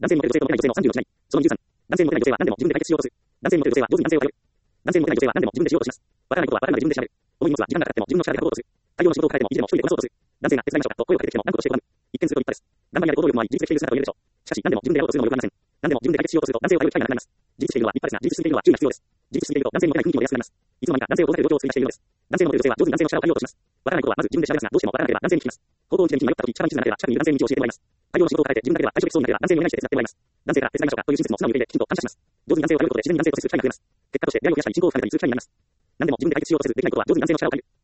男性にモテる女性とモテない女性の36時代。その23。男性にモテない女性は何でも自分で解決しようとする。男性にモテる女性は上手に男性を頼る。男性にモテない女性は何でも自分でしようとします。わからないことはわからないで自分で調べる。重い荷物は時間がかかっても自分の力で運ぼうとする。大量の仕事を抱えても意地でも一人でこなそうとする。男性が手伝いましょうかと声をかけてきても何とかしてこなむ。一見すると立派です。頑張りやる行動力もあり、自立している姿を言えるでしょう。しかし、何でも自分でやろうとするのもよくありません。何でも自分で解決しようとすると男性を頼る機会がなくなります。自立しているのは立派ですが、自立しすぎるのは注意が必要です。自立しすぎると男性にモテない雰囲気も出やすくなります。いつの間にか男性を動かせる状況を作り出しているのです。男性のモテる女性は上手に男性の力を借りようとします。わからないことはまず自分で調べますが、どうしてもわからなければ男性に聞きます。行動に迷った時、力に地図がなければ近くにいる男性に道を教えてもらいます。大量の仕事を抱えて自分だけでは対処できそうになければ男性にお願いして手伝ってもらいます。男性から手伝いましょうかという親切も素直に受け入れ、きちんと感謝します。上手に男性を頼ることで自然に男性を接する機会が増えます。結果として出会いを増やしたり人口を増やしたりする機会になります。何でも自分で解決しようとせずできないことは上手に男性の力を借りる。